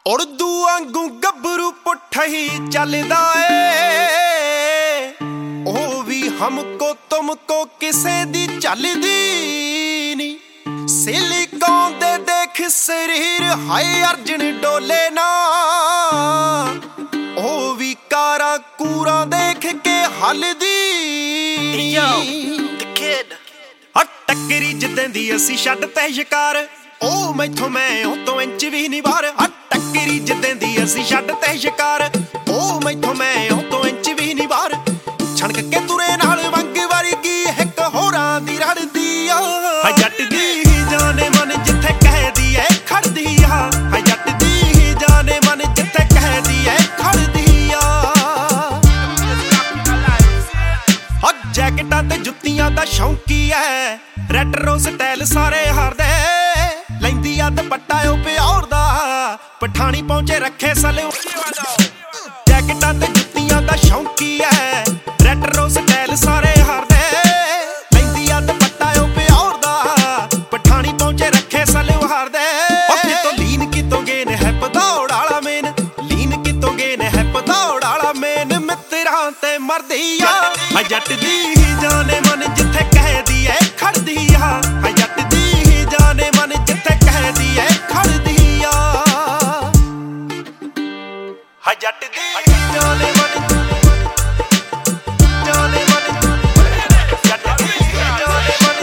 उर्दू वांगू गबरू पुट्ठा ही चलदा ए ओ भी हमको तुमको किसे दी चलदी नी। सिलिकॉन दे देख शरीर हाय अर्जन डोले ना ओ भी कारा कूरा देख के हलदी। टक्करी जिद्दां दी असी छड्ड ते शिकार ओ मैथों मैं उतों इंच भी नहीं बाहर। टक्करी जिद्दां दी असी छड्ड ते शिकार ओ मैथों मैं उतों इंच भी नहीं बाहर। छणक के तुरे नाल वंग वर्गी हिक होरां दी रड़दी आ जट दी जाने मन जिथे कहदी ऐ खड़दी आ जट दी जाने मन जिथे कहदी ऐ खड़दी आ। जैकटां ते जुत्तियां दा शौकी ऐ रेट्रो स्टाइल सारे हारदे लैंदी आ दुपट्टा ओ प्योर दा पठानी पहुंचे रखे सले। जैकटां ते जुत्तियां दा शौकी ऐ रेट्रो स्टाइल सारे हारदे लैंदी आ दुपट्टा ओ प्योर दा पठानी पहुंचे रखे सले हारदे। कितों लीन कितों गेन है पदौड़ वाला मेन लीन कितों गेन है पदौड़ वाला मेन मित्रां ते मरदी आ जट दी जाने मन जिथे कहदी ऐ खड़दी आ जट दी जाने मन जिथे कहदी ऐ खड़दी आ जट दी जाने मन जाने मन जट दी जाने मन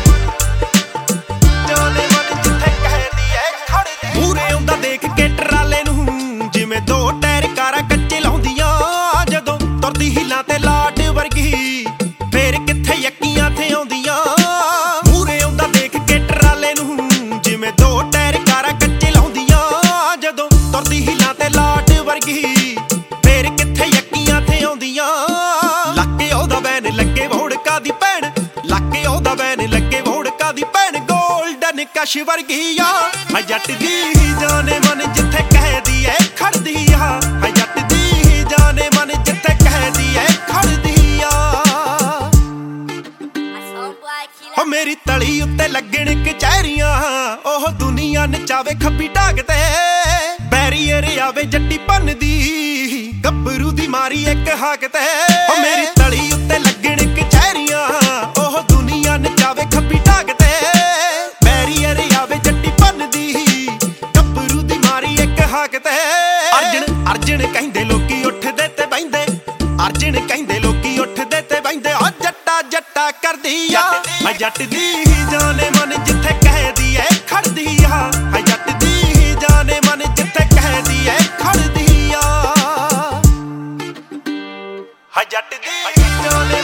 जाने मन जिथे कहदी ऐ खड़दी। पूरे आउंदा देख के ट्राले नूं जिवें दो टायर कारां कच्चे लाउंदियां जदों तुरदी हिलां ते लाट वर्गी फेर किथे यक्कियां थे आउंदियां। पूरे आउंदा देख के ट्राले नूं जिवें दो टायर कारां कच्चे लाउंदियां जदों तुरदी हिलां ते लाट वर्गी फेर किथे यक्कियां थे आउंदियां। लाके ओदा बैन लगे वोड़का दी भैन लाके ओदा बैन लगे वोड़का दी भैन गोल्डन कश वर्गी आ जट दी जाने मन जिथे कहदी ऐ खड़दी आ जट दी जाने मन जिथे कहदी ऐ खड़दी आ। हो मेरी तली उत्ते लगण कचहरियां ओह दुनिया नचावे खब्बी ढाग ते बैरीयर आवे जट्टी भन्नदी गब्बरू दी मारी एक हाक ते। हो मेरी तली उत्ते लगण कचहरियां ओह दुनिया नचावे खब्बी ढाग ते बैरीयर आवे जट्टी भन्नदी गब्बरू दी मारी एक हाक ते। अर्जन अर्जन कहंदे लोकी उठदे ते बहिंदे अर्जन कहंदे लोकी उठदे ते बहिंदे आ जट्टा जट्टा करदी आ जट दी जाने मन जिथे कहदी ऐ खड़दी आ जट दी जाने मन जिथे कहदी ऐ खड़दी आ जट दी जाने